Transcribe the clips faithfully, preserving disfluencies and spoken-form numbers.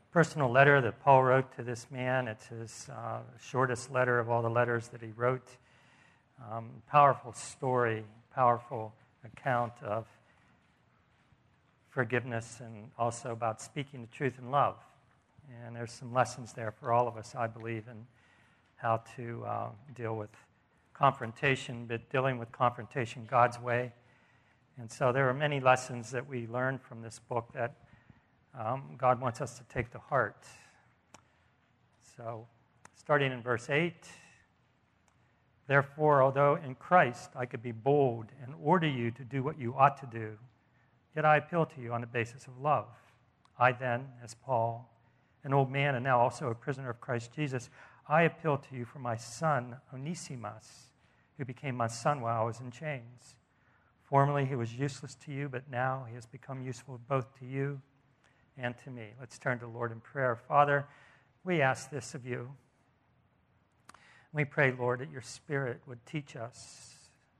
personal letter that Paul wrote to this man. It's his uh, shortest letter of all the letters that he wrote. Um, powerful story, powerful account of forgiveness and also about speaking the truth in love. And there's some lessons there for all of us, I believe, in how to uh, deal with confrontation, but dealing with confrontation God's way. And so there are many lessons that we learn from this book that um, God wants us to take to heart. So, starting in verse eight, therefore, although in Christ I could be bold and order you to do what you ought to do, yet I appeal to you on the basis of love. I then, as Paul, an old man and now also a prisoner of Christ Jesus, I appeal to you for my son, Onesimus, who became my son while I was in chains. Formerly he was useless to you, but now he has become useful both to you and to me. Let's turn to the Lord in prayer. Father, we ask this of you. We pray, Lord, that your Spirit would teach us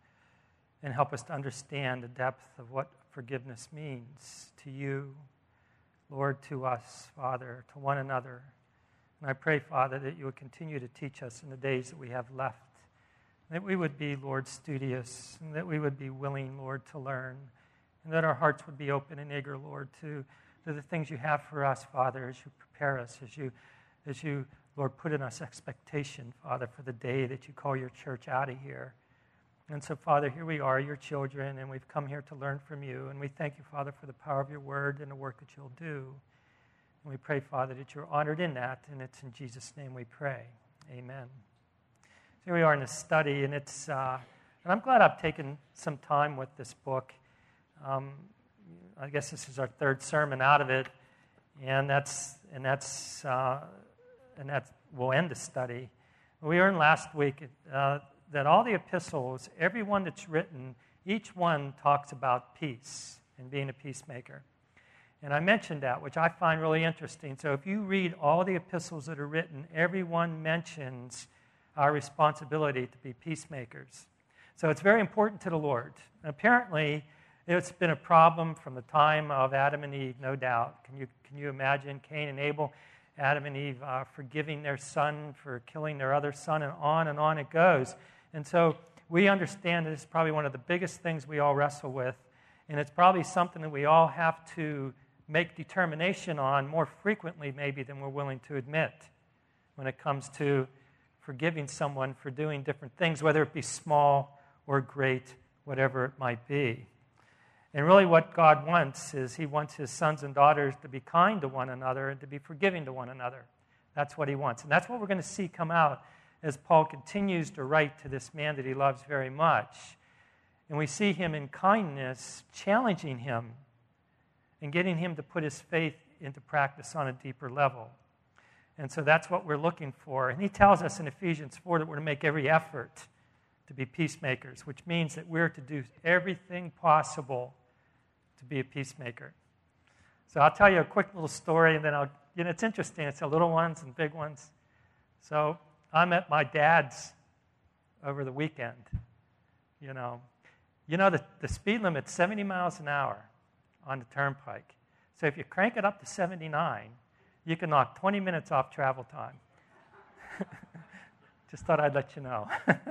and help us to understand the depth of what forgiveness means to you, Lord, to us, Father, to one another. And I pray, Father, that you would continue to teach us in the days that we have left, that we would be, Lord, studious, and that we would be willing, Lord, to learn, and that our hearts would be open and eager, Lord, to, to the things you have for us, Father, as you prepare us, as you, as you, Lord, put in us expectation, Father, for the day that you call your church out of here. And so, Father, here we are, your children, and we've come here to learn from you. And we thank you, Father, for the power of your word and the work that you'll do. And we pray, Father, that you're honored in that, and it's in Jesus' name we pray. Amen. So here we are in this study, and it's uh, and I'm glad I've taken some time with this book. Um, I guess this is our third sermon out of it, and that's and that's uh, and that will end the study. We learned last week uh, that all the epistles, every one that's written, each one talks about peace and being a peacemaker. And I mentioned that, which I find really interesting. So if you read all the epistles that are written, every one mentions our responsibility to be peacemakers. So it's very important to the Lord. Apparently, it's been a problem from the time of Adam and Eve, no doubt. Can you, can you imagine Cain and Abel, Adam and Eve uh, forgiving their son for killing their other son, and on and on it goes. And so we understand that it's probably one of the biggest things we all wrestle with, and it's probably something that we all have to make determination on more frequently maybe than we're willing to admit when it comes to forgiving someone for doing different things, whether it be small or great, whatever it might be. And really what God wants is he wants his sons and daughters to be kind to one another and to be forgiving to one another. That's what he wants. And that's what we're going to see come out as Paul continues to write to this man that he loves very much. And we see him in kindness challenging him and getting him to put his faith into practice on a deeper level. And so that's what we're looking for. And he tells us in Ephesians four that we're to make every effort to be peacemakers, which means that we're to do everything possible to be a peacemaker. So I'll tell you a quick little story, and then I'll, you know, it's interesting. It's the little ones and big ones. So I'm at my dad's over the weekend, you know. You know, the, the speed limit's seventy miles an hour on the turnpike. So if you crank it up to seventy-nine, you can knock twenty minutes off travel time. Just thought I'd let you know.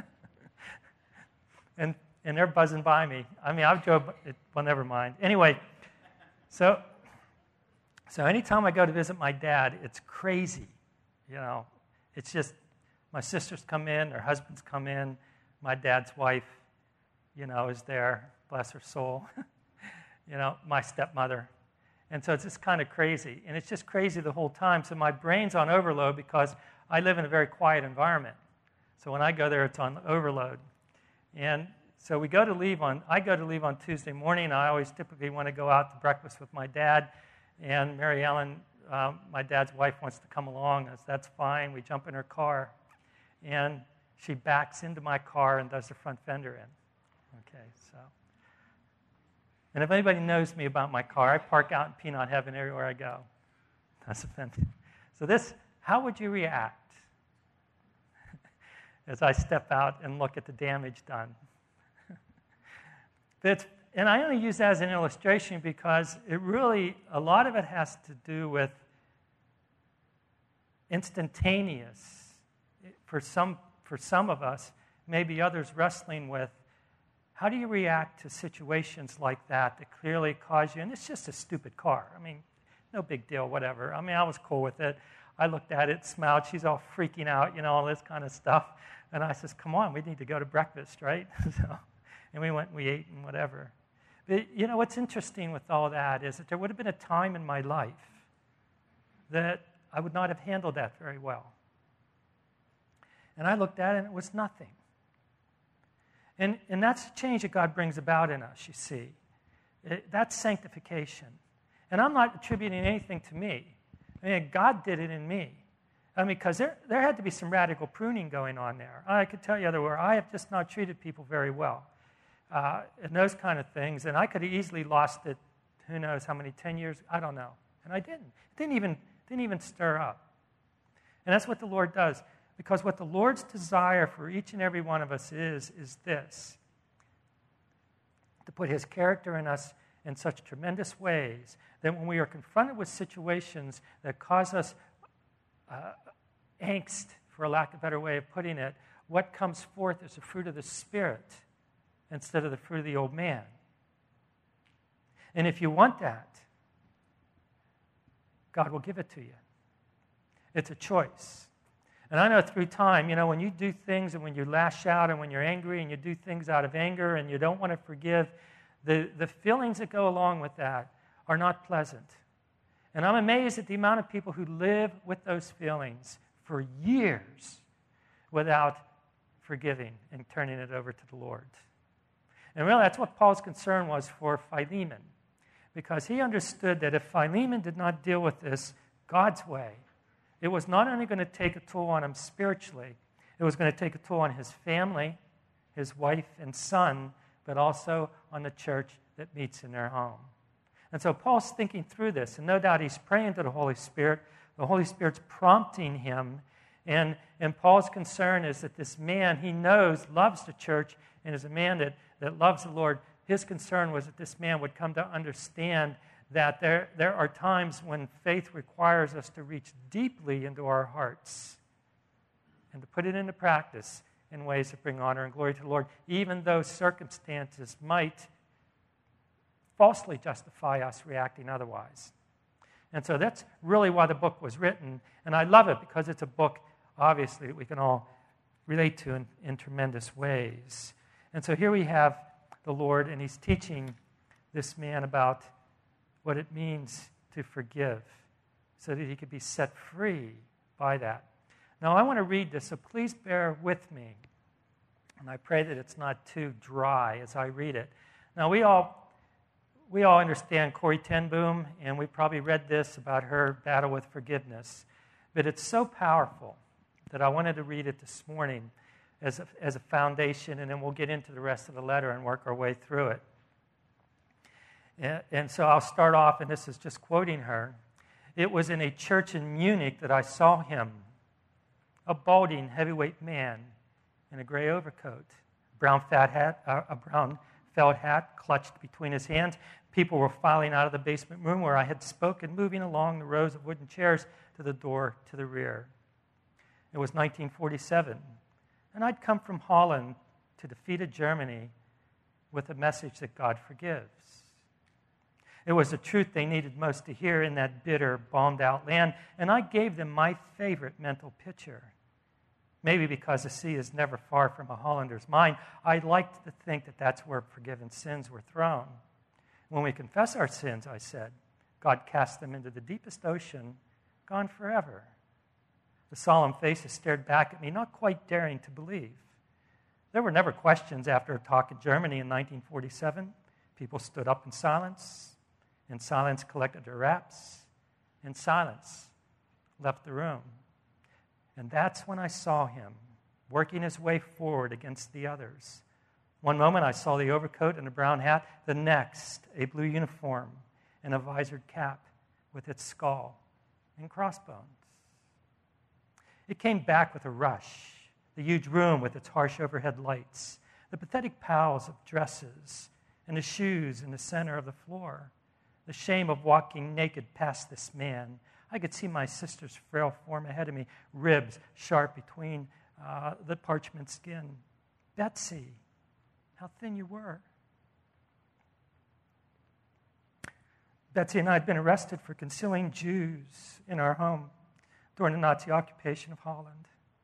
and and they're buzzing by me. I mean, I've drove, it, well, never mind. Anyway, so so anytime I go to visit my dad, it's crazy, you know. It's just, my sisters come in, their husbands come in, my dad's wife, you know, is there, bless her soul, you know, my stepmother. And so it's just kind of crazy. And it's just crazy the whole time. So my brain's on overload because I live in a very quiet environment. So when I go there, it's on overload. And so we go to leave on, I go to leave on Tuesday morning, and I always typically want to go out to breakfast with my dad. And Mary Ellen, um, my dad's wife, wants to come along. I said, that's fine. We jump in her car. And she backs into my car and does the front fender in. Okay, so. And if anybody knows me about my car, I park out in peanut heaven everywhere I go. That's offensive. So this, how would you react as I step out and look at the damage done? It's, and I only use that as an illustration because it really, a lot of it has to do with instantaneous for some, for some of us, maybe others wrestling with, how do you react to situations like that that clearly cause you, and it's just a stupid car. I mean, no big deal, whatever. I mean, I was cool with it. I looked at it, smiled. She's all freaking out, you know, all this kind of stuff. And I says, come on, we need to go to breakfast, right? so, and we went and we ate and whatever. But, you know, what's interesting with all that is that there would have been a time in my life that I would not have handled that very well. And I looked at it and it was nothing. And, and that's the change that God brings about in us, you see. It, that's sanctification. And I'm not attributing anything to me. I mean, God did it in me. I mean, because there, there had to be some radical pruning going on there. I could tell you where I have just not treated people very well. Uh, and those kind of things. And I could have easily lost it, who knows how many, ten years, I don't know. And I didn't. It didn't even, didn't even stir up. And that's what the Lord does. Because what the Lord's desire for each and every one of us is, is this. To put His character in us in such tremendous ways that when we are confronted with situations that cause us uh, angst, for a lack of a better way of putting it, what comes forth is the fruit of the Spirit instead of the fruit of the old man. And if you want that, God will give it to you. It's a choice. And I know through time, you know, when you do things and when you lash out and when you're angry and you do things out of anger and you don't want to forgive, the, the feelings that go along with that are not pleasant. And I'm amazed at the amount of people who live with those feelings for years without forgiving and turning it over to the Lord. And really, that's what Paul's concern was for Philemon, because he understood that if Philemon did not deal with this God's way, it was not only going to take a toll on him spiritually, it was going to take a toll on his family, his wife and son, but also on the church that meets in their home. And so Paul's thinking through this, and no doubt he's praying to the Holy Spirit. The Holy Spirit's prompting him, and, and Paul's concern is that this man, he knows, loves the church, and is a man that, that loves the Lord. His concern was that this man would come to understand that there, there are times when faith requires us to reach deeply into our hearts and to put it into practice in ways that bring honor and glory to the Lord, even though circumstances might falsely justify us reacting otherwise. And so that's really why the book was written. And I love it because it's a book, obviously, that we can all relate to in, in tremendous ways. And so here we have the Lord, and He's teaching this man about what it means to forgive so that he could be set free by that. Now, I want to read this, so please bear with me. And I pray that it's not too dry as I read it. Now, we all we all understand Corrie ten Boom, and we probably read this about her battle with forgiveness. But it's so powerful that I wanted to read it this morning as a, as a foundation, and then we'll get into the rest of the letter and work our way through it. And, and so I'll start off, and this is just quoting her. It was in a church in Munich that I saw him, a balding, heavyweight man in a gray overcoat, brown fat hat, uh, a brown felt hat clutched between his hands. People were filing out of the basement room where I had spoken, moving along the rows of wooden chairs to the door to the rear. It was nineteen forty-seven, and I'd come from Holland to defeated Germany with a message that God forgives. It was the truth they needed most to hear in that bitter, bombed-out land, and I gave them my favorite mental picture. Maybe because the sea is never far from a Hollander's mind, I liked to think that that's where forgiven sins were thrown. When we confess our sins, I said, God casts them into the deepest ocean, gone forever. The solemn faces stared back at me, not quite daring to believe. There were never questions after a talk in Germany in nineteen forty-seven. People stood up in silence. In silence, collected their wraps. In silence, left the room. And that's when I saw him, working his way forward against the others. One moment I saw the overcoat and a brown hat. The next, a blue uniform and a visored cap with its skull and crossbones. It came back with a rush. The huge room with its harsh overhead lights, the pathetic piles of dresses, and the shoes in the center of the floor. The shame of walking naked past this man. I could see my sister's frail form ahead of me, ribs sharp between uh, the parchment skin. Betsy, how thin you were. Betsy and I had been arrested for concealing Jews in our home during the Nazi occupation of Holland.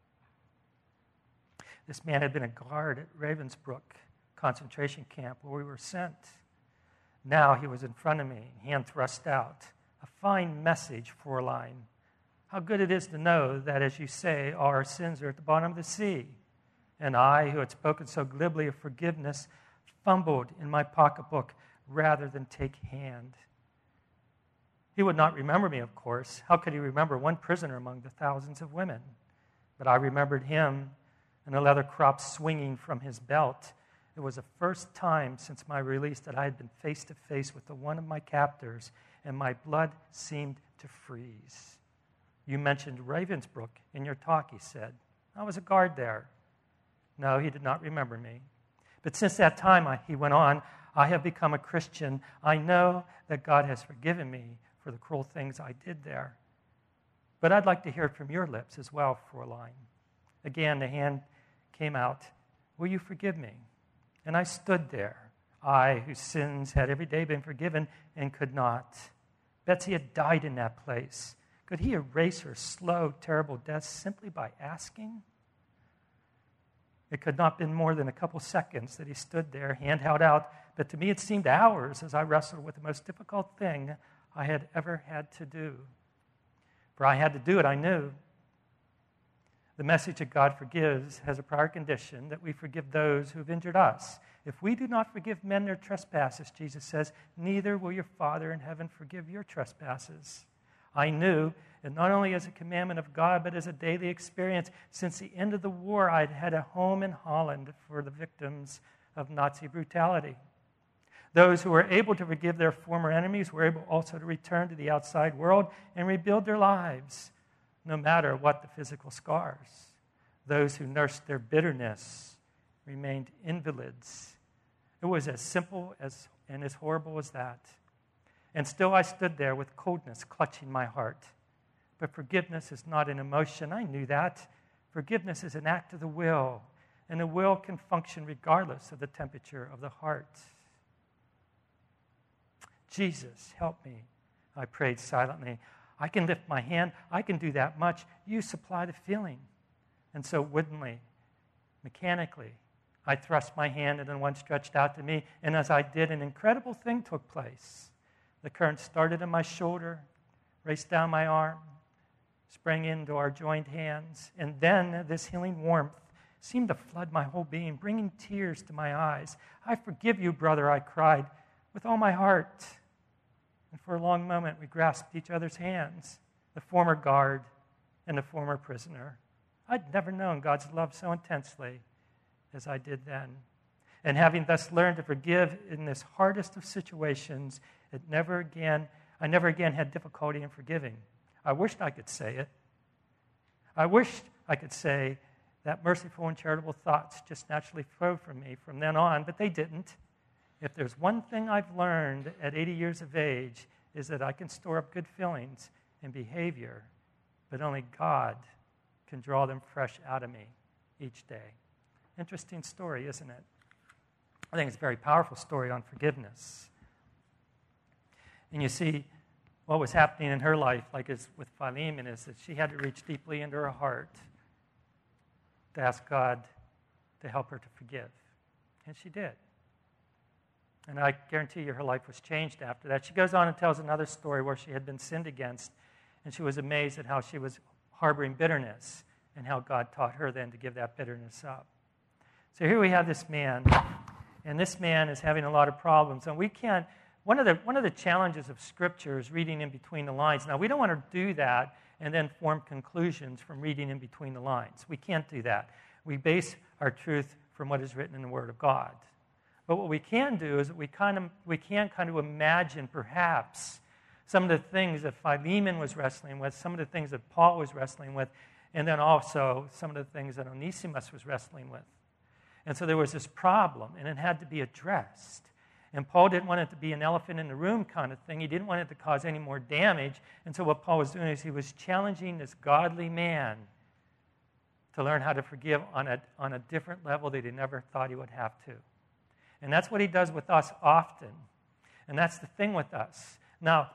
This man had been a guard at Ravensbrück concentration camp where we were sent. Now he was in front of me, hand thrust out. A fine message, Fräulein. How good it is to know that, as you say, all our sins are at the bottom of the sea. And I, who had spoken so glibly of forgiveness, fumbled in my pocketbook rather than take hand. He would not remember me, of course. How could he remember one prisoner among the thousands of women? But I remembered him and a leather crop swinging from his belt. It was the first time since my release that I had been face to face with the one of my captors, and my blood seemed to freeze. You mentioned Ravensbrück in your talk, he said. I was a guard there. No, he did not remember me. But since that time, I, he went on, I have become a Christian. I know that God has forgiven me for the cruel things I did there. But I'd like to hear it from your lips as well, Fräulein. Again, the hand came out. Will you forgive me? And I stood there, I, whose sins had every day been forgiven and could not. Betsy had died in that place. Could he erase her slow, terrible death simply by asking? It could not have been more than a couple seconds that he stood there, hand held out, but to me it seemed hours as I wrestled with the most difficult thing I had ever had to do. For I had to do it, I knew. The message that God forgives has a prior condition that we forgive those who have injured us. If we do not forgive men their trespasses, Jesus says, neither will your Father in heaven forgive your trespasses. I knew, and not only as a commandment of God, but as a daily experience, since the end of the war, I'd had a home in Holland for the victims of Nazi brutality. Those who were able to forgive their former enemies were able also to return to the outside world and rebuild their lives, no matter what the physical scars. Those who nursed their bitterness remained invalids. It was as simple as and as horrible as that. And still I stood there with coldness clutching my heart. But forgiveness is not an emotion. I knew that. Forgiveness is an act of the will, and the will can function regardless of the temperature of the heart. Jesus, help me, I prayed silently. I can lift my hand. I can do that much. You supply the feeling. And so woodenly, mechanically, I thrust my hand into the one stretched out to me, and as I did, an incredible thing took place. The current started in my shoulder, raced down my arm, sprang into our joined hands, and then this healing warmth seemed to flood my whole being, bringing tears to my eyes. I forgive you, brother, I cried, with all my heart. And for a long moment, we grasped each other's hands, the former guard and the former prisoner. I'd never known God's love so intensely as I did then. And having thus learned to forgive in this hardest of situations, it never again, I never again had difficulty in forgiving. I wished I could say it. I wished I could say that merciful and charitable thoughts just naturally flowed from me from then on, but they didn't. If there's one thing I've learned at eighty years of age, is that I can store up good feelings and behavior, but only God can draw them fresh out of me each day. Interesting story, isn't it? I think it's a very powerful story on forgiveness. And you see, what was happening in her life, like as with Philemon, is that she had to reach deeply into her heart to ask God to help her to forgive. And she did. And I guarantee you her life was changed after that. She goes on and tells another story where she had been sinned against, and she was amazed at how she was harboring bitterness and how God taught her then to give that bitterness up. So here we have this man, and this man is having a lot of problems. And we can't, one of the, one of the challenges of Scripture is reading in between the lines. Now, we don't want to do that and then form conclusions from reading in between the lines. We can't do that. We base our truth from what is written in the Word of God. But what we can do is that we kind of we can kind of imagine perhaps some of the things that Philemon was wrestling with, some of the things that Paul was wrestling with, and then also some of the things that Onesimus was wrestling with. And so there was this problem, and it had to be addressed. And Paul didn't want it to be an elephant in the room kind of thing. He didn't want it to cause any more damage. And so what Paul was doing is he was challenging this godly man to learn how to forgive on a, on a different level that he never thought he would have to. And that's what he does with us often. And that's the thing with us. Now,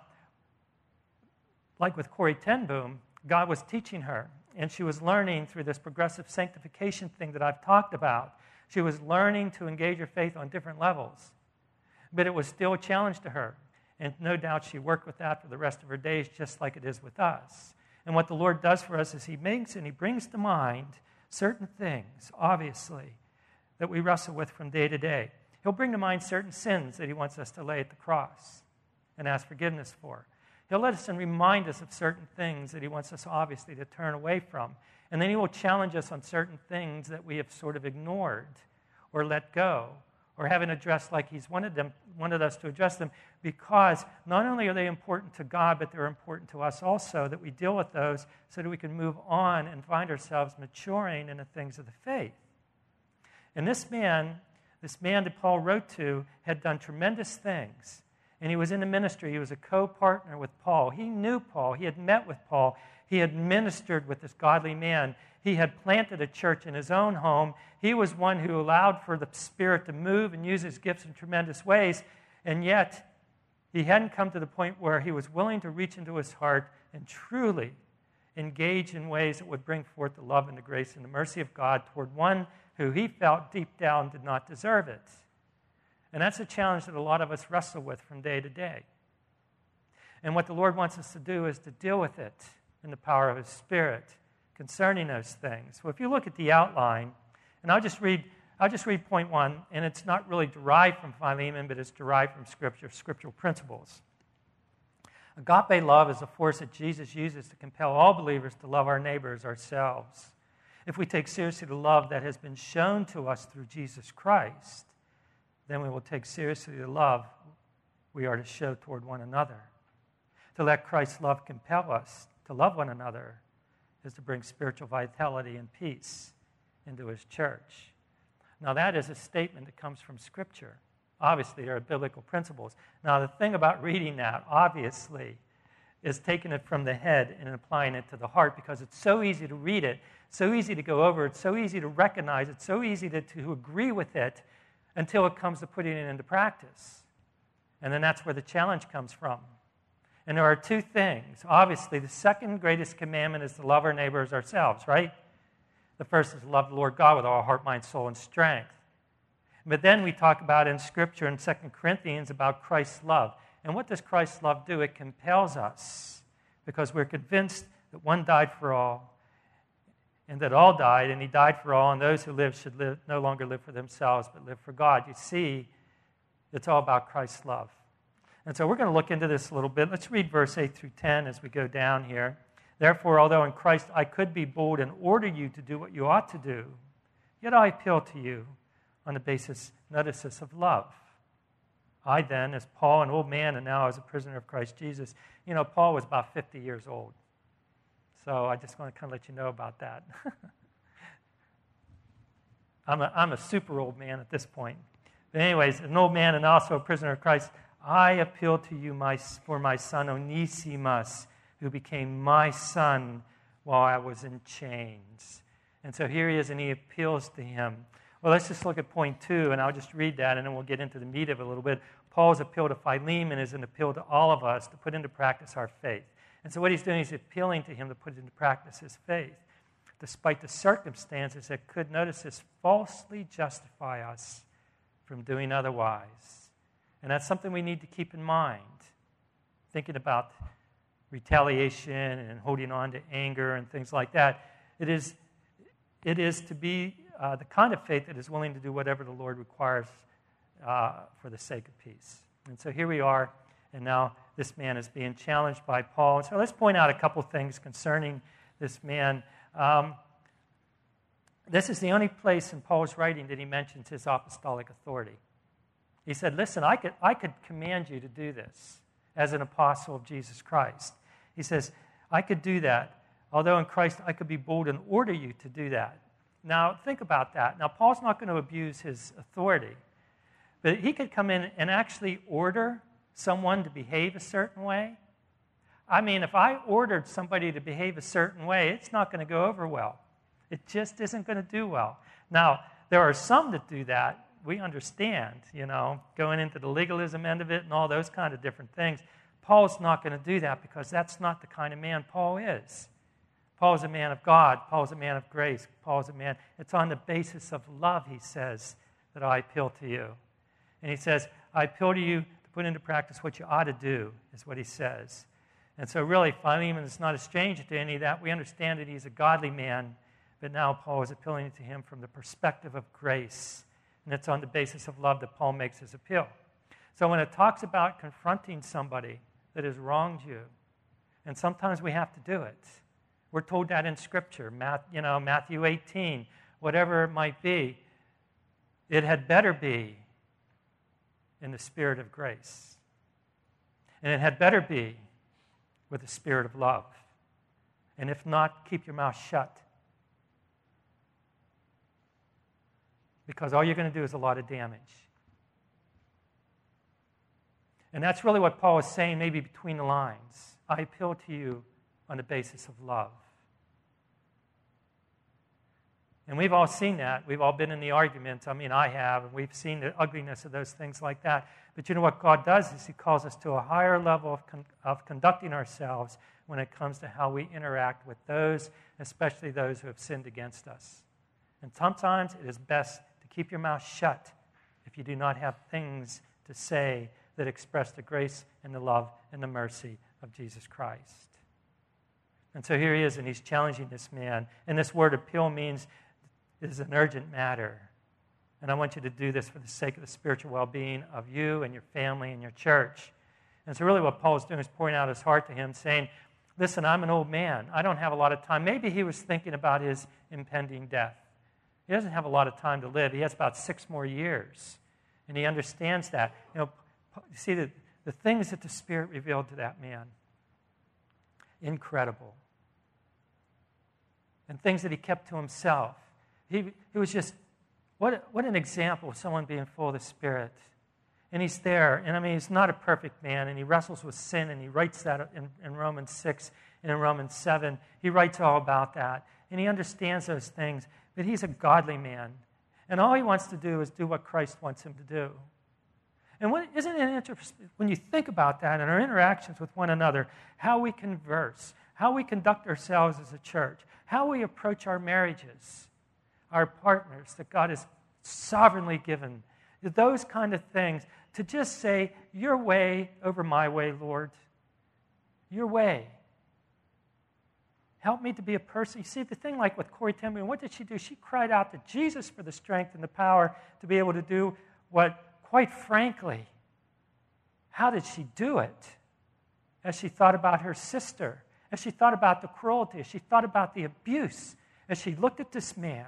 like with Corrie ten Boom, God was teaching her, and she was learning through this progressive sanctification thing that I've talked about. She was learning to engage her faith on different levels. But it was still a challenge to her. And no doubt she worked with that for the rest of her days, just like it is with us. And what the Lord does for us is he makes and he brings to mind certain things, obviously, that we wrestle with from day to day. He'll bring to mind certain sins that he wants us to lay at the cross and ask forgiveness for. He'll let us and remind us of certain things that he wants us, obviously, to turn away from. And then he will challenge us on certain things that we have sort of ignored or let go, or haven't addressed like he's wanted them, wanted us to address them, because not only are they important to God, but they're important to us also, that we deal with those so that we can move on and find ourselves maturing in the things of the faith. And this man, this man that Paul wrote to, had done tremendous things. And he was in the ministry. He was a co-partner with Paul. He knew Paul. He had met with Paul. He had ministered with this godly man. He had planted a church in his own home. He was one who allowed for the Spirit to move and use his gifts in tremendous ways. And yet, he hadn't come to the point where he was willing to reach into his heart and truly engage in ways that would bring forth the love and the grace and the mercy of God toward one who he felt deep down did not deserve it. And that's a challenge that a lot of us wrestle with from day to day. And what the Lord wants us to do is to deal with it in the power of his Spirit concerning those things. Well, if you look at the outline, and I'll just read I'll just read point one, and it's not really derived from Philemon, but it's derived from Scripture, scriptural principles. Agape love is a force that Jesus uses to compel all believers to love our neighbors ourselves. If we take seriously the love that has been shown to us through Jesus Christ, then we will take seriously the love we are to show toward one another. To let Christ's love compel us to love one another is to bring spiritual vitality and peace into his church. Now, that is a statement that comes from Scripture. Obviously, there are biblical principles. Now, the thing about reading that, obviously, is taking it from the head and applying it to the heart, because it's so easy to read it, so easy to go over it, so easy to recognize it, so easy to, to agree with it until it comes to putting it into practice. And then that's where the challenge comes from. And there are two things. Obviously, the second greatest commandment is to love our neighbor as ourselves, right? The first is to love the Lord God with all our heart, mind, soul, and strength. But then we talk about in Scripture in Second Corinthians about Christ's love. And what does Christ's love do? It compels us because we're convinced that one died for all and that all died, and he died for all, and those who live should live, no longer live for themselves but live for God. You see, it's all about Christ's love. And so we're going to look into this a little bit. Let's read verse eight through ten as we go down here. Therefore, although in Christ I could be bold and order you to do what you ought to do, yet I appeal to you on the basis, notice this, of love. I then, as Paul, an old man, and now as a prisoner of Christ Jesus. You know, Paul was about fifty years old. So I just want to kind of let you know about that. I'm, a, I'm a super old man at this point. But anyways, an old man and also a prisoner of Christ, I appeal to you my, for my son Onesimus, who became my son while I was in chains. And so here he is, and he appeals to him. Well, let's just look at point two, and I'll just read that, and then we'll get into the meat of it a little bit. Paul's appeal to Philemon is an appeal to all of us to put into practice our faith. And so what he's doing is appealing to him to put into practice his faith, despite the circumstances that could, notice this, falsely justify us from doing otherwise. And that's something we need to keep in mind, thinking about retaliation and holding on to anger and things like that. It is, it is to be uh, the kind of faith that is willing to do whatever the Lord requires uh, for the sake of peace. And so here we are, and now this man is being challenged by Paul. And so let's point out a couple things concerning this man. Um, this is the only place in Paul's writing that he mentions his apostolic authority. He said, listen, I could, I could command you to do this as an apostle of Jesus Christ. He says, I could do that. Although in Christ I could be bold and order you to do that. Now, think about that. Now, Paul's not going to abuse his authority. But he could come in and actually order someone to behave a certain way. I mean, if I ordered somebody to behave a certain way, it's not going to go over well. It just isn't going to do well. Now, there are some that do that. We understand, you know, going into the legalism end of it and all those kind of different things. Paul's not going to do that because that's not the kind of man Paul is. Paul's a man of God. Paul's a man of grace. Paul's a man. It's on the basis of love, he says, that I appeal to you. And he says, I appeal to you to put into practice what you ought to do, is what he says. And so really, Philemon is not a stranger to any of that. We understand that he's a godly man, but now Paul is appealing to him from the perspective of grace. And it's on the basis of love that Paul makes his appeal. So when it talks about confronting somebody that has wronged you, and sometimes we have to do it. We're told that in Scripture, you know, Matthew eighteen, whatever it might be, it had better be in the spirit of grace. And it had better be with the spirit of love. And if not, keep your mouth shut. Because all you're going to do is a lot of damage. And that's really what Paul is saying, maybe between the lines. I appeal to you on the basis of love. And we've all seen that. We've all been in the arguments. I mean, I have, and we've seen the ugliness of those things like that. But you know what God does is he calls us to a higher level of, con- of conducting ourselves when it comes to how we interact with those, especially those who have sinned against us. And sometimes it is best to keep your mouth shut if you do not have things to say that express the grace and the love and the mercy of Jesus Christ. And so here he is, and he's challenging this man. And this word appeal means it is an urgent matter. And I want you to do this for the sake of the spiritual well-being of you and your family and your church. And so really what Paul is doing is pouring out his heart to him, saying, listen, I'm an old man. I don't have a lot of time. Maybe he was thinking about his impending death. He doesn't have a lot of time to live. He has about six more years. And he understands that. You know, you see the, the things that the Spirit revealed to that man. Incredible. And things that he kept to himself. He, he was just, what, what an example of someone being full of the Spirit. And he's there. And I mean, he's not a perfect man. And he wrestles with sin. And he writes that in, in Romans six and in Romans seven. He writes all about that. And he understands those things. But he's a godly man. And all he wants to do is do what Christ wants him to do. And what, isn't it interesting, when you think about that in our interactions with one another, how we converse, how we conduct ourselves as a church, how we approach our marriages, our partners that God has sovereignly given, those kind of things, to just say, your way over my way, Lord. Your way. Help me to be a person. You see, the thing like with Corrie ten Boom, what did she do? She cried out to Jesus for the strength and the power to be able to do what, quite frankly, how did she do it? As she thought about her sister, as she thought about the cruelty, as she thought about the abuse, as she looked at this man.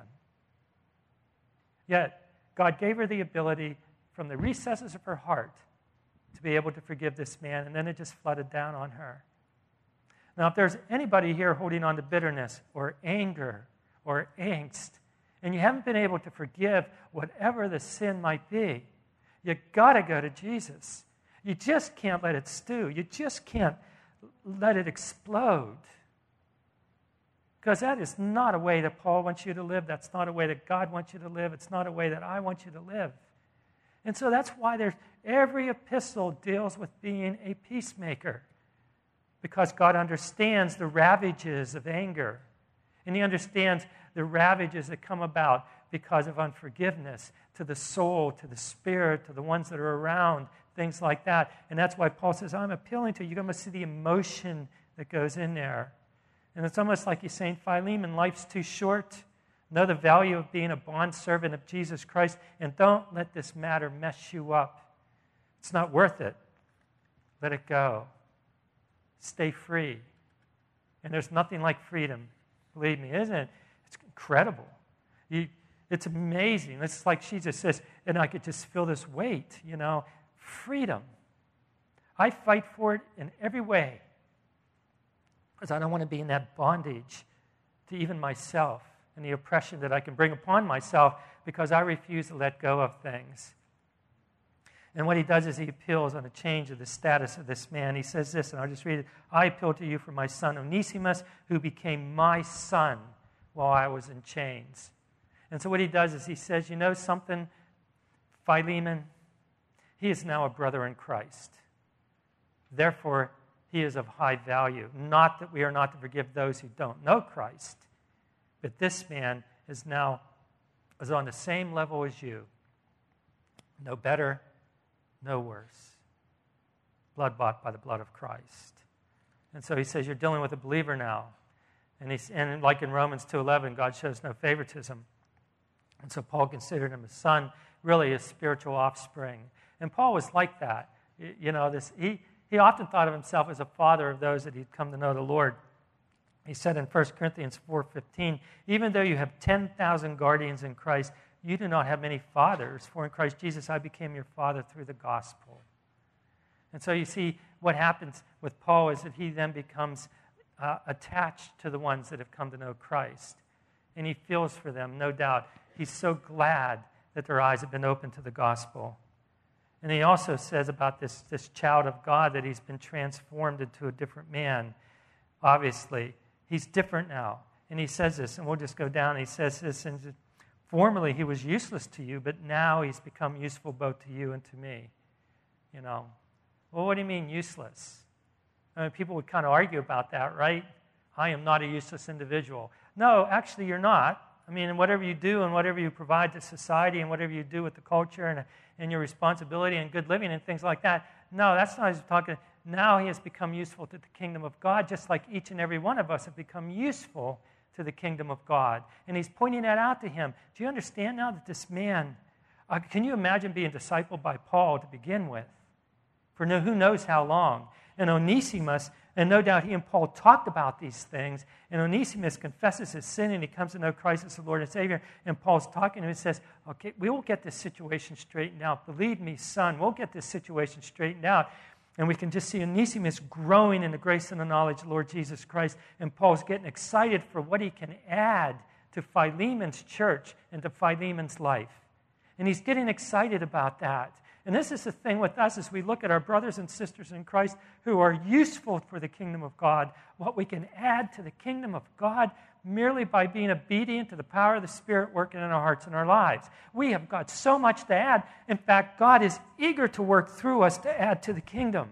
Yet, God gave her the ability from the recesses of her heart to be able to forgive this man, and then it just flooded down on her. Now, if there's anybody here holding on to bitterness or anger or angst, and you haven't been able to forgive whatever the sin might be, you got to go to Jesus. You just can't let it stew. You just can't let it explode. Because that is not a way that Paul wants you to live. That's not a way that God wants you to live. It's not a way that I want you to live. And so that's why there's every epistle deals with being a peacemaker. Because God understands the ravages of anger. And he understands the ravages that come about because of unforgiveness to the soul, to the spirit, to the ones that are around, things like that. And that's why Paul says, I'm appealing to you. You're going to see the emotion that goes in there. And it's almost like he's saying, Philemon, life's too short. Know the value of being a bondservant of Jesus Christ. And don't let this matter mess you up. It's not worth it. Let it go. Stay free. And there's nothing like freedom. Believe me, isn't it? It's incredible. You, it's amazing. It's like she just says, and I could just feel this weight, you know. Freedom. I fight for it in every way. Because I don't want to be in that bondage to even myself and the oppression that I can bring upon myself because I refuse to let go of things. And what he does is he appeals on a change of the status of this man. He says this, and I'll just read it. I appeal to you for my son Onesimus, who became my son while I was in chains. And so what he does is he says, you know something, Philemon, he is now a brother in Christ. Therefore, he is of high value. Not that we are not to forgive those who don't know Christ, but this man is now is on the same level as you. No better, no worse. Blood bought by the blood of Christ. And so he says, you're dealing with a believer now. And, he's, and like in Romans two eleven, God shows no favoritism. And so Paul considered him a son, really his spiritual offspring. And Paul was like that. You know, this he, he often thought of himself as a father of those that he'd come to know the Lord. He said in First Corinthians four fifteen, even though you have ten thousand guardians in Christ, you do not have many fathers, for in Christ Jesus I became your father through the gospel. And so you see what happens with Paul is that he then becomes uh, attached to the ones that have come to know Christ. And he feels for them, no doubt. He's so glad that their eyes have been opened to the gospel. And he also says about this, this child of God that he's been transformed into a different man. Obviously, he's different now. And he says this, and we'll just go down. He says this, and formerly he was useless to you, but now he's become useful both to you and to me. You know, well, what do you mean useless? I mean, people would kind of argue about that, right? I am not a useless individual. No, actually, you're not. I mean, whatever you do and whatever you provide to society and whatever you do with the culture and, and your responsibility and good living and things like that, no, that's not what he's talking. Now he has become useful to the kingdom of God, just like each and every one of us have become useful to the kingdom of God. And he's pointing that out to him. Do you understand now that this man, uh, can you imagine being discipled by Paul to begin with? For no, who knows how long. And Onesimus, and no doubt he and Paul talked about these things, and Onesimus confesses his sin, and he comes to know Christ as the Lord and Savior, and Paul's talking to him and says, okay, we will get this situation straightened out. Believe me, son, we'll get this situation straightened out. And we can just see Onesimus growing in the grace and the knowledge of the Lord Jesus Christ, and Paul's getting excited for what he can add to Philemon's church and to Philemon's life. And he's getting excited about that. And this is the thing with us as we look at our brothers and sisters in Christ who are useful for the kingdom of God, what we can add to the kingdom of God merely by being obedient to the power of the Spirit working in our hearts and our lives. We have got so much to add. In fact, God is eager to work through us to add to the kingdom.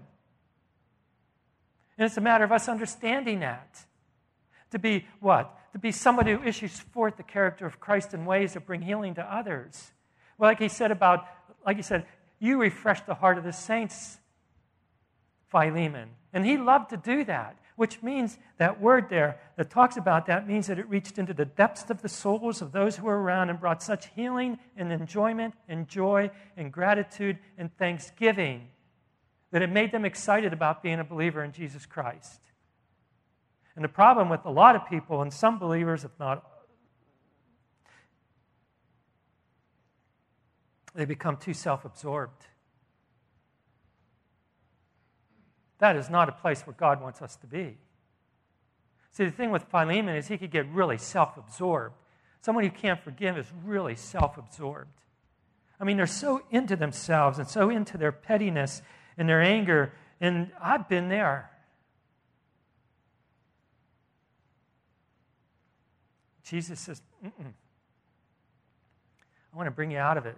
And it's a matter of us understanding that. To be what? To be somebody who issues forth the character of Christ in ways that bring healing to others. Well, like he said about, like he said, you refresh the heart of the saints, Philemon. And he loved to do that, which means that word there that talks about that means that it reached into the depths of the souls of those who were around and brought such healing and enjoyment and joy and gratitude and thanksgiving that it made them excited about being a believer in Jesus Christ. And the problem with a lot of people, and some believers, if not, they become too self-absorbed. That is not a place where God wants us to be. See, the thing with Philemon is he could get really self-absorbed. Someone who can't forgive is really self-absorbed. I mean, they're so into themselves and so into their pettiness and their anger, and I've been there. Jesus says, Mm-mm. I want to bring you out of it.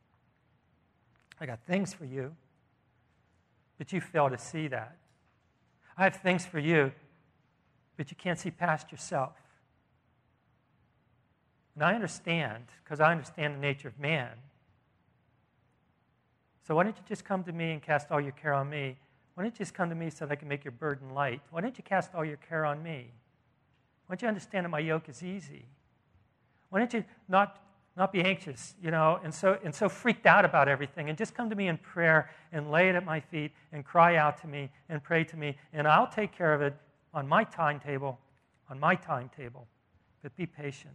I got things for you, but you fail to see that. I have things for you, but you can't see past yourself. And I understand, because I understand the nature of man. So why don't you just come to me and cast all your care on me? Why don't you just come to me so that I can make your burden light? Why don't you cast all your care on me? Why don't you understand that my yoke is easy? Why don't you not Not be anxious, you know, and so and so freaked out about everything, and just come to me in prayer and lay it at my feet and cry out to me and pray to me, and I'll take care of it on my timetable, on my timetable. But be patient.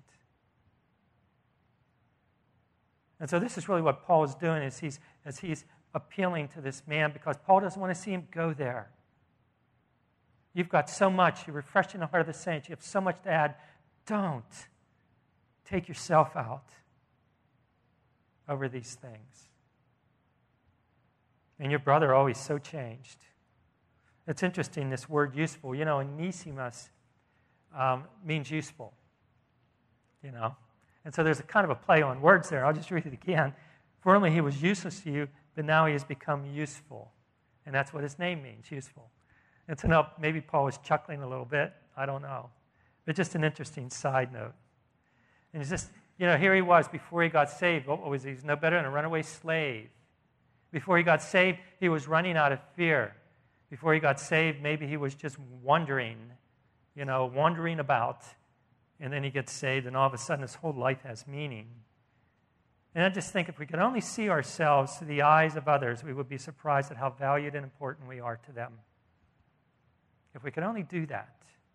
And so this is really what Paul is doing is he's as he's appealing to this man because Paul doesn't want to see him go there. You've got so much. You're refreshing the heart of the saints. You have so much to add. Don't take yourself out over these things. And your brother always so changed. It's interesting, this word useful. You know, onesimus um, means useful. You know? And so there's a kind of a play on words there. I'll just read it again. Formerly he was useless to you, but now he has become useful. And that's what his name means, useful. And so now maybe Paul was chuckling a little bit. I don't know. But just an interesting side note. And it's just, you know, here he was before he got saved. What was he? He's no better than a runaway slave. Before he got saved, he was running out of fear. Before he got saved, maybe he was just wandering, you know, wandering about. And then he gets saved, and all of a sudden his whole life has meaning. And I just think if we could only see ourselves through the eyes of others, we would be surprised at how valued and important we are to them. If we could only do that,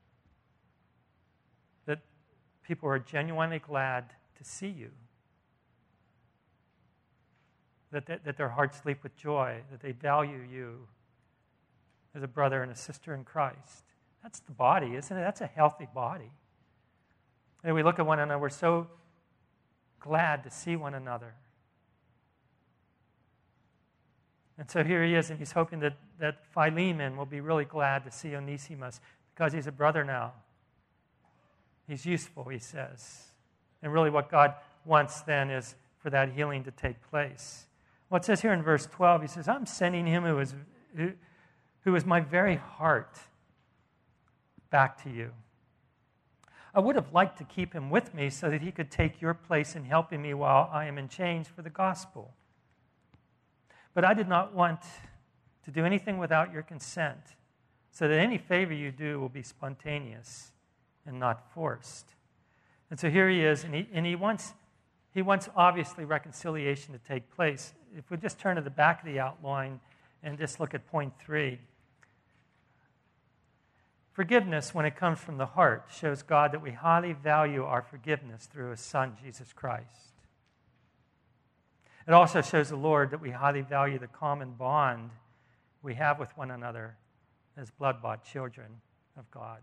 that people are genuinely glad to see you, that, that, that their hearts leap with joy, that they value you as a brother and a sister in Christ. That's the body, isn't it? That's a healthy body. And we look at one another, we're so glad to see one another. And so here he is, and he's hoping that, that Philemon will be really glad to see Onesimus because he's a brother now. He's useful, he says. And really what God wants then is for that healing to take place. Well, it says here in verse twelve, he says, I'm sending him who is, who, who is my very heart back to you. I would have liked to keep him with me so that he could take your place in helping me while I am in chains for the gospel. But I did not want to do anything without your consent, so that any favor you do will be spontaneous and not forced. And so here he is, and he, and he wants, he wants obviously reconciliation to take place. If we just turn to the back of the outline and just look at point three. Forgiveness, when it comes from the heart, shows God that we highly value our forgiveness through His Son, Jesus Christ. It also shows the Lord that we highly value the common bond we have with one another as blood-bought children of God.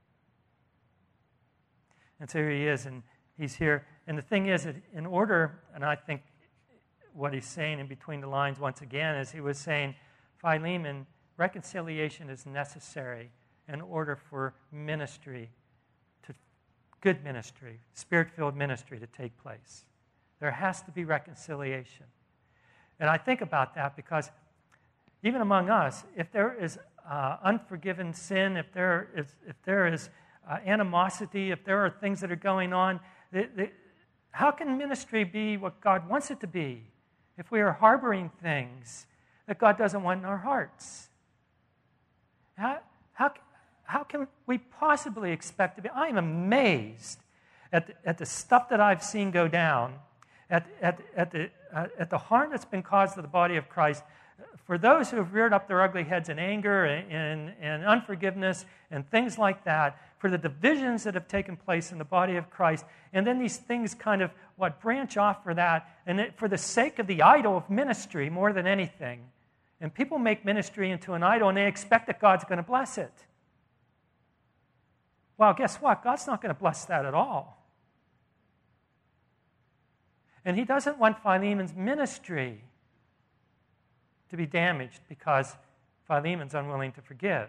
And so here he is, and he's here. And the thing is, that in order, and I think what he's saying in between the lines once again is he was saying, Philemon, reconciliation is necessary in order for ministry, to good ministry, spirit-filled ministry to take place. There has to be reconciliation. And I think about that because even among us, if there is uh, unforgiven sin, if there is, if there is uh, animosity, if there are things that are going on, they, they, how can ministry be what God wants it to be if we are harboring things that God doesn't want in our hearts? How, how, how can we possibly expect to be? I am amazed at the, at the stuff that I've seen go down, at, at, at, the, uh, at the harm that's been caused to the body of Christ, for those who have reared up their ugly heads in anger and, and, and unforgiveness and things like that, for the divisions that have taken place in the body of Christ, and then these things kind of, what, branch off for that, and it, for the sake of the idol of ministry more than anything. And people make ministry into an idol, and they expect that God's going to bless it. Well, guess what? God's not going to bless that at all. And He doesn't want Philemon's ministry to be damaged because Philemon's unwilling to forgive.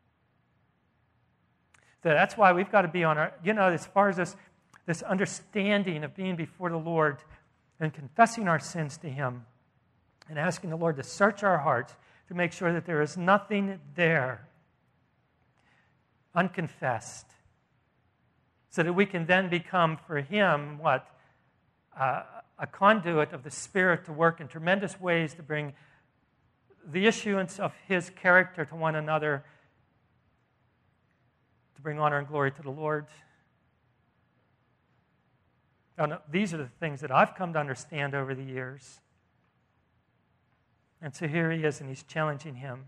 So that's why we've got to be on our, you know, as far as this, this understanding of being before the Lord and confessing our sins to Him and asking the Lord to search our hearts to make sure that there is nothing there unconfessed, so that we can then become for Him, what, uh, a conduit of the Spirit to work in tremendous ways to bring the issuance of His character to one another, to bring honor and glory to the Lord. Now, these are the things that I've come to understand over the years. And so here he is, and he's challenging him.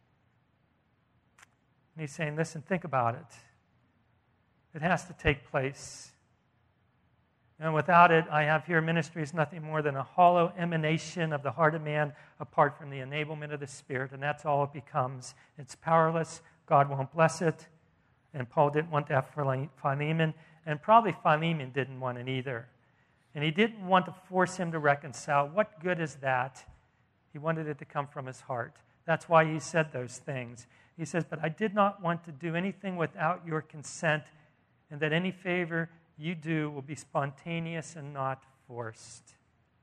And he's saying, listen, think about it. It has to take place. And without it, I have here, ministry is nothing more than a hollow emanation of the heart of man apart from the enablement of the Spirit, and that's all it becomes. It's powerless. God won't bless it. And Paul didn't want that for Philemon, and probably Philemon didn't want it either. And he didn't want to force him to reconcile. What good is that? He wanted it to come from his heart. That's why he said those things. He says, but I did not want to do anything without your consent, and that any favor you do will be spontaneous and not forced.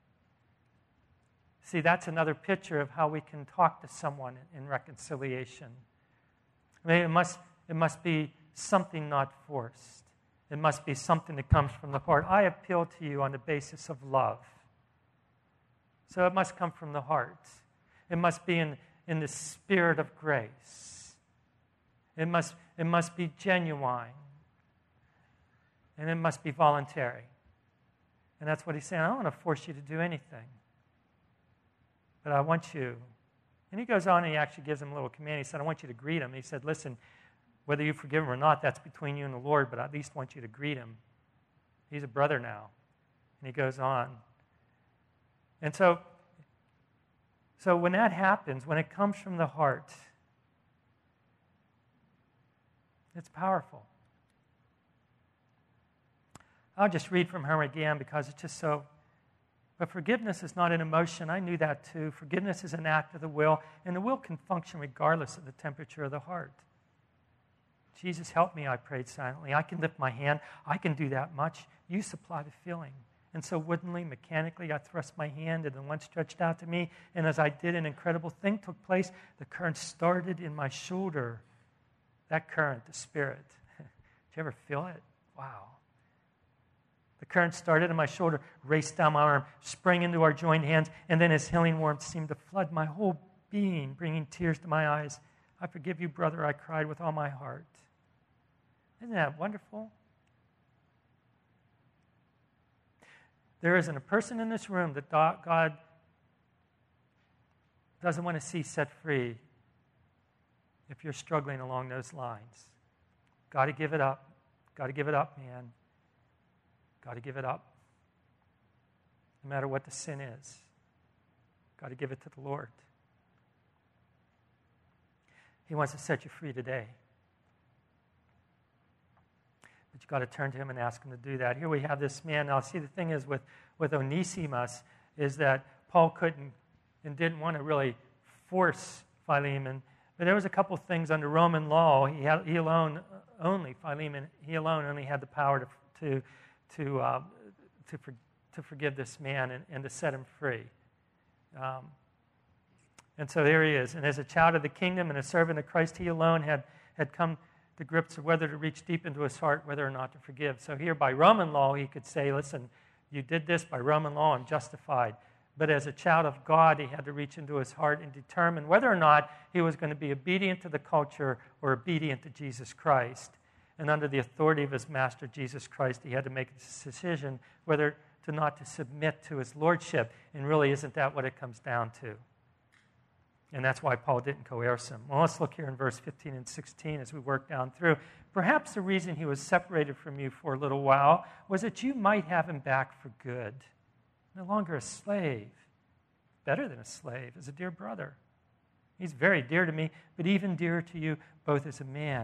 See, that's another picture of how we can talk to someone in reconciliation. I mean, it must, it must be something not forced. It must be something that comes from the heart. I appeal to you on the basis of love. So it must come from the heart. It must be in, in the spirit of grace. It must, it must be genuine. And it must be voluntary. And that's what he's saying. I don't want to force you to do anything. But I want you. And he goes on and he actually gives him a little command. He said, I want you to greet him. He said, listen, whether you forgive him or not, that's between you and the Lord, but I at least want you to greet him. He's a brother now. And he goes on. And so, so when that happens, when it comes from the heart, it's powerful. I'll just read from her again because it's just so... But forgiveness is not an emotion. I knew that too. Forgiveness is an act of the will, and the will can function regardless of the temperature of the heart. Jesus, help me, I prayed silently. I can lift my hand. I can do that much. You supply the feeling. And so woodenly, mechanically, I thrust my hand and the one stretched out to me, and as I did, an incredible thing took place. The current started in my shoulder. That current, the Spirit. Did you ever feel it? Wow. The current started in my shoulder, raced down my arm, sprang into our joined hands, and then his healing warmth seemed to flood my whole being, bringing tears to my eyes. I forgive you, brother, I cried with all my heart. Isn't that wonderful? There isn't a person in this room that God doesn't want to see set free if you're struggling along those lines. Got to give it up. Got to give it up, man. Got to give it up. No matter what the sin is. Got to give it to the Lord. He wants to set you free today. But you've got to turn to him and ask him to do that. Here we have this man. Now, see, the thing is with, with Onesimus is that Paul couldn't and didn't want to really force Philemon. But there was a couple things under Roman law. He, had, he alone, only, Philemon, he alone only had the power to... to to uh, to, for, to forgive this man and, and to set him free. Um, and so there he is. And as a child of the kingdom and a servant of Christ, he alone had, had come to grips with whether to reach deep into his heart, whether or not to forgive. So here by Roman law, he could say, listen, you did this by Roman law, I'm justified. But as a child of God, he had to reach into his heart and determine whether or not he was going to be obedient to the culture or obedient to Jesus Christ. And under the authority of his master, Jesus Christ, he had to make a decision whether to not to submit to his lordship. And really, isn't that what it comes down to? And that's why Paul didn't coerce him. Well, let's look here in verse fifteen and sixteen as we work down through. Perhaps the reason he was separated from you for a little while was that you might have him back for good. No longer a slave. Better than a slave, as a dear brother. He's very dear to me, but even dearer to you, both as a man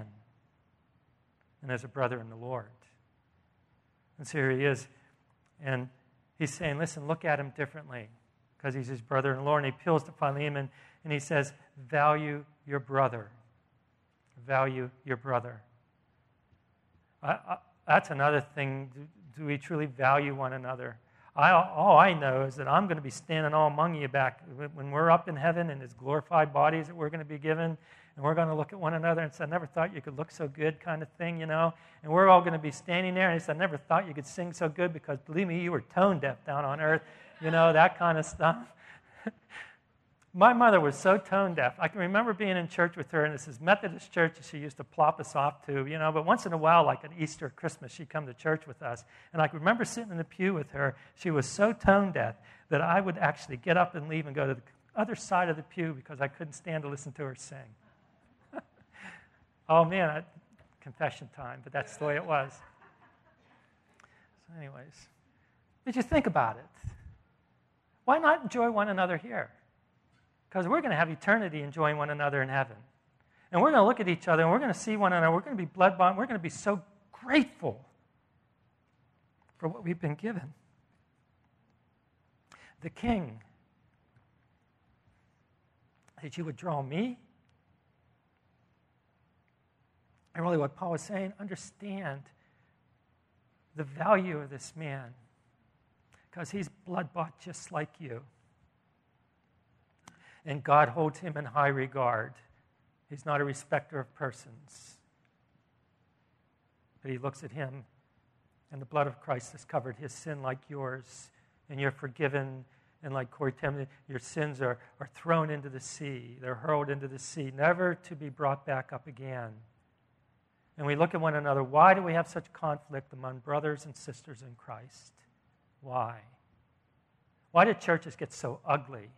and as a brother in the Lord. And so here he is. And he's saying, listen, look at him differently because he's his brother in the Lord. And he appeals to Philemon and he says, value your brother. Value your brother. I, I, that's another thing. Do, do we truly value one another? I, all I know is that I'm going to be standing all among you back when we're up in heaven in his glorified bodies that we're going to be given. And we're going to look at one another and say, I never thought you could look so good kind of thing, you know. And we're all going to be standing there and he said, I never thought you could sing so good because, believe me, you were tone deaf down on earth. You know, that kind of stuff. My mother was so tone deaf. I can remember being in church with her, and this is Methodist church that she used to plop us off to, you know. But once in a while, like at Easter or Christmas, she'd come to church with us. And I can remember sitting in the pew with her. She was so tone deaf that I would actually get up and leave and go to the other side of the pew because I couldn't stand to listen to her sing. Oh, man, I, confession time, but that's the way it was. So anyways, did you think about it? Why not enjoy one another here? Because we're going to have eternity enjoying one another in heaven. And we're going to look at each other, and we're going to see one another. We're going to be blood bond. We're going to be so grateful for what we've been given. The king that you would draw me. And really what Paul is saying, understand the value of this man, because he's blood-bought just like you. And God holds him in high regard. He's not a respecter of persons. But he looks at him, and the blood of Christ has covered his sin like yours, and you're forgiven. And like Corey Timothy, your sins are, are thrown into the sea. They're hurled into the sea, never to be brought back up again. And we look at one another. Why do we have such conflict among brothers and sisters in Christ? Why? Why did churches get so ugly?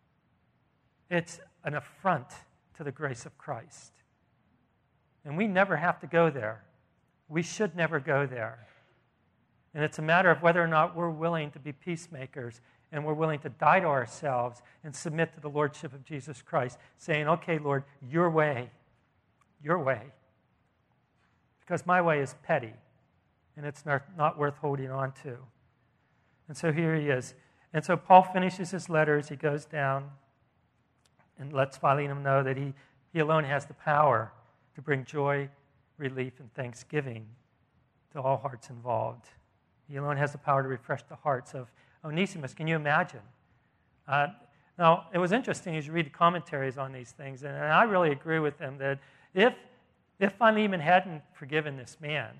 It's an affront to the grace of Christ. And we never have to go there. We should never go there. And it's a matter of whether or not we're willing to be peacemakers and we're willing to die to ourselves and submit to the lordship of Jesus Christ, saying, okay, Lord, your way, your way. Because my way is petty, and it's not, not worth holding on to. And so here he is. And so Paul finishes his letters. He goes down and lets Philemon know that he, he alone has the power to bring joy, relief, and thanksgiving to all hearts involved. He alone has the power to refresh the hearts of Onesimus. Can you imagine? Uh, now, it was interesting as you read the commentaries on these things, and, and I really agree with them that if If Philemon hadn't forgiven this man,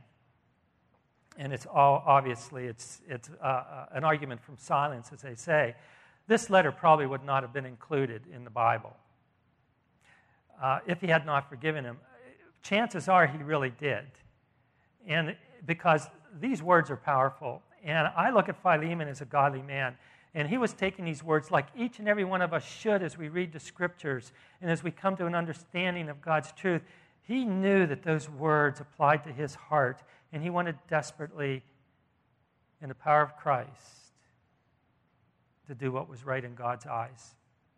and it's all obviously it's it's uh, uh, an argument from silence, as they say, this letter probably would not have been included in the Bible. Uh, if he had not forgiven him, chances are he really did, and because these words are powerful. And I look at Philemon as a godly man, and he was taking these words like each and every one of us should as we read the Scriptures and as we come to an understanding of God's truth. He knew that those words applied to his heart, and he wanted desperately, in the power of Christ, to do what was right in God's eyes.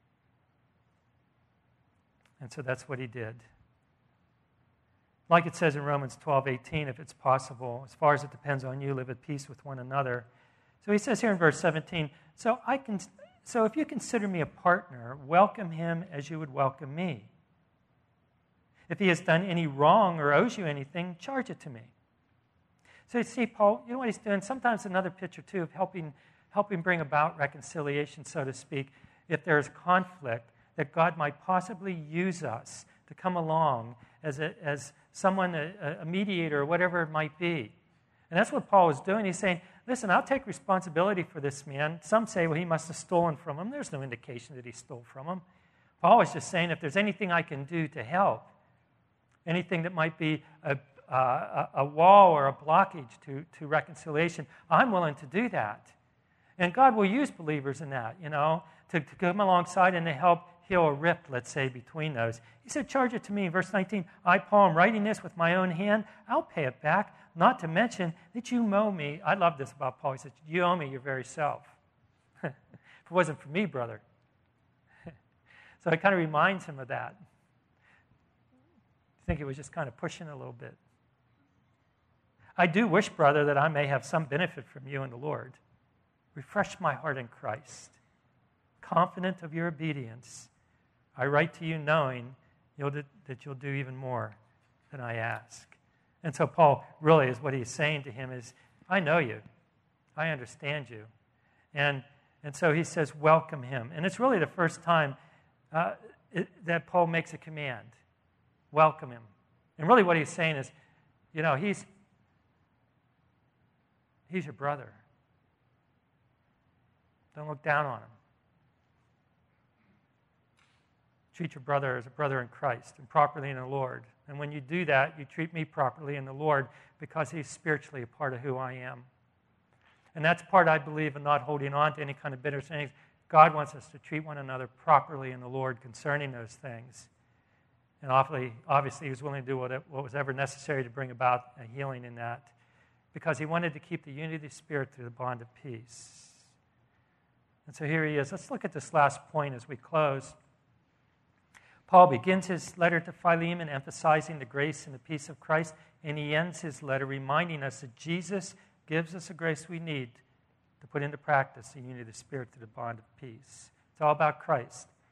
And so that's what he did. Like it says in Romans twelve eighteen, if it's possible, as far as it depends on you, live at peace with one another. So he says here in verse seventeen, so I can, so if you consider me a partner, welcome him as you would welcome me. If he has done any wrong or owes you anything, charge it to me. So you see, Paul, you know what he's doing? Sometimes another picture, too, of helping, helping bring about reconciliation, so to speak, if there is conflict, that God might possibly use us to come along as, a, as someone, a, a mediator, or whatever it might be. And that's what Paul is doing. He's saying, listen, I'll take responsibility for this man. Some say, well, he must have stolen from him. There's no indication that he stole from him. Paul is just saying, if there's anything I can do to help, anything that might be a, uh, a wall or a blockage to, to reconciliation, I'm willing to do that. And God will use believers in that, you know, to, to come alongside and to help heal a rift, let's say, between those. He said, charge it to me. Verse nineteen, I, Paul, am writing this with my own hand. I'll pay it back, not to mention that you owe me. I love this about Paul. He said, you owe me your very self. If it wasn't for me, brother. So it kind of reminds him of that. I think he was just kind of pushing a little bit. I do wish, brother, that I may have some benefit from you in the Lord. Refresh my heart in Christ. Confident of your obedience, I write to you knowing you'll do, that you'll do even more than I ask. And so Paul really is what he's saying to him is, I know you. I understand you. And, and so he says, welcome him. And it's really the first time uh, it, that Paul makes a command. Welcome him. And really what he's saying is, you know, he's he's your brother. Don't look down on him. Treat your brother as a brother in Christ and properly in the Lord. And when you do that, you treat me properly in the Lord because he's spiritually a part of who I am. And that's part, I believe, in not holding on to any kind of bitter things. God wants us to treat one another properly in the Lord concerning those things. And obviously, obviously, he was willing to do what, what was ever necessary to bring about a healing in that because he wanted to keep the unity of the Spirit through the bond of peace. And so here he is. Let's look at this last point as we close. Paul begins his letter to Philemon emphasizing the grace and the peace of Christ, and he ends his letter reminding us that Jesus gives us the grace we need to put into practice the unity of the Spirit through the bond of peace. It's all about Christ.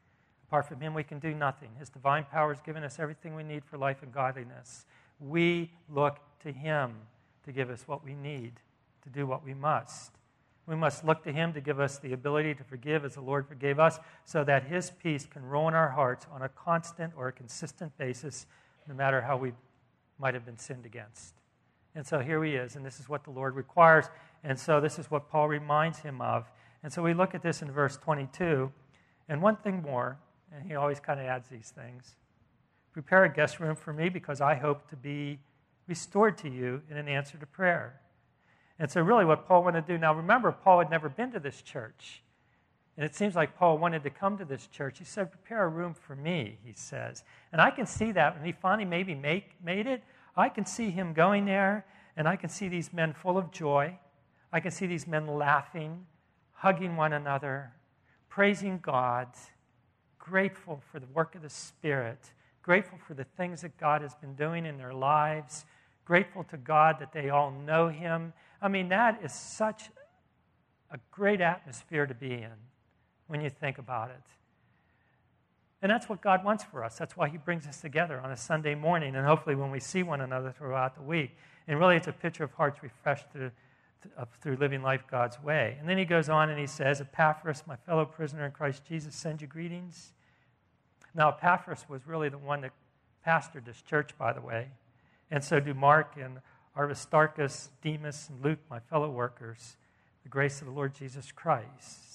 Apart from him, we can do nothing. His divine power has given us everything we need for life and godliness. We look to him to give us what we need, to do what we must. We must look to him to give us the ability to forgive as the Lord forgave us, so that his peace can roll in our hearts on a constant or a consistent basis, no matter how we might have been sinned against. And so here he is, and this is what the Lord requires, and so this is what Paul reminds him of. And so we look at this in verse twenty-two, and one thing more, and he always kind of adds these things. Prepare a guest room for me, because I hope to be restored to you in an answer to prayer. And so really what Paul wanted to do, now remember, Paul had never been to this church. And it seems like Paul wanted to come to this church. He said, prepare a room for me, he says. And I can see that when he finally maybe make, made it, I can see him going there, and I can see these men full of joy. I can see these men laughing, hugging one another, praising God, grateful for the work of the Spirit, grateful for the things that God has been doing in their lives, grateful to God that they all know him. I mean, that is such a great atmosphere to be in when you think about it. And that's what God wants for us. That's why he brings us together on a Sunday morning, and hopefully when we see one another throughout the week. And really, it's a picture of hearts refreshed through, through living life God's way. And then he goes on and he says, Epaphras, my fellow prisoner in Christ Jesus, send you greetings. Now, Epaphras was really the one that pastored this church, by the way. And so do Mark and Aristarchus, Demas, and Luke, my fellow workers. The grace of the Lord Jesus Christ.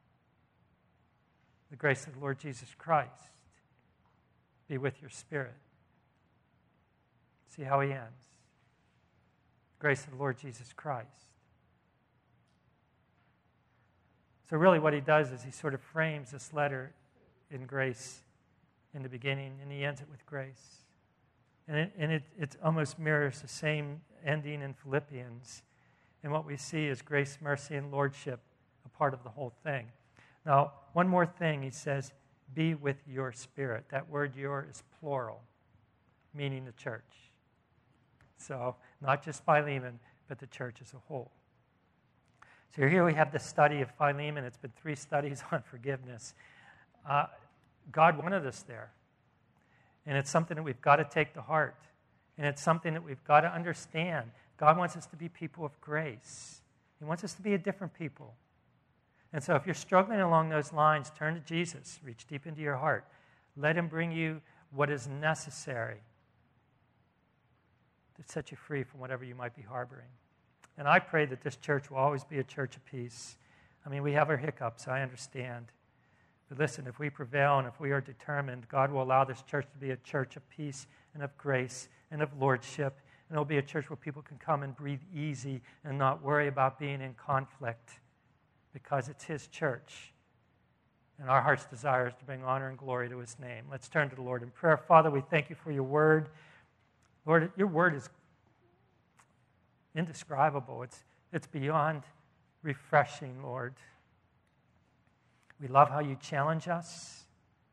The grace of the Lord Jesus Christ be with your spirit. See how he ends. The grace of the Lord Jesus Christ. So really what he does is he sort of frames this letter in grace in the beginning, and he ends it with grace. And it, and it, it almost mirrors the same ending in Philippians. And what we see is grace, mercy, and lordship, a part of the whole thing. Now, one more thing, he says, be with your spirit. That word your is plural, meaning the church. So, not just Philemon, but the church as a whole. So here we have the study of Philemon. It's been three studies on forgiveness. Uh, God wanted us there. And it's something that we've got to take to heart. And it's something that we've got to understand. God wants us to be people of grace. He wants us to be a different people. And so if you're struggling along those lines, turn to Jesus. Reach deep into your heart. Let him bring you what is necessary to set you free from whatever you might be harboring. And I pray that this church will always be a church of peace. I mean, we have our hiccups, I understand. But listen, if we prevail and if we are determined, God will allow this church to be a church of peace and of grace and of lordship. And it will be a church where people can come and breathe easy and not worry about being in conflict, because it's his church. And our heart's desire is to bring honor and glory to his name. Let's turn to the Lord in prayer. Father, we thank you for your word. Lord, your word is indescribable. It's, it's beyond refreshing, Lord. We love how you challenge us.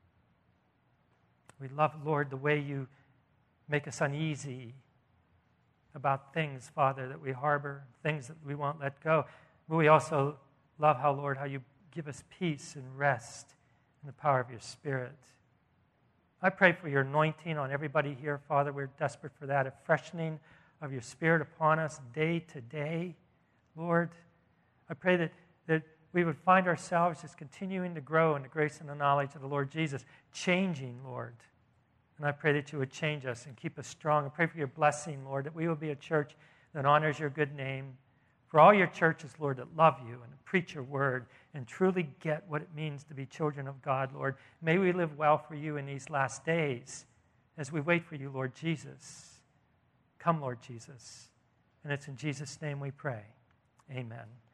We love, Lord, the way you make us uneasy about things, Father, that we harbor, things that we won't let go. But we also love how, Lord, how you give us peace and rest in the power of your Spirit. I pray for your anointing on everybody here, Father. We're desperate for that, a freshening of your Spirit upon us day to day, Lord. I pray that, that we would find ourselves just continuing to grow in the grace and the knowledge of the Lord Jesus, changing, Lord. And I pray that you would change us and keep us strong. I pray for your blessing, Lord, that we will be a church that honors your good name. For all your churches, Lord, that love you and preach your word and truly get what it means to be children of God, Lord. May we live well for you in these last days as we wait for you, Lord Jesus. Come, Lord Jesus. And it's in Jesus' name we pray. Amen.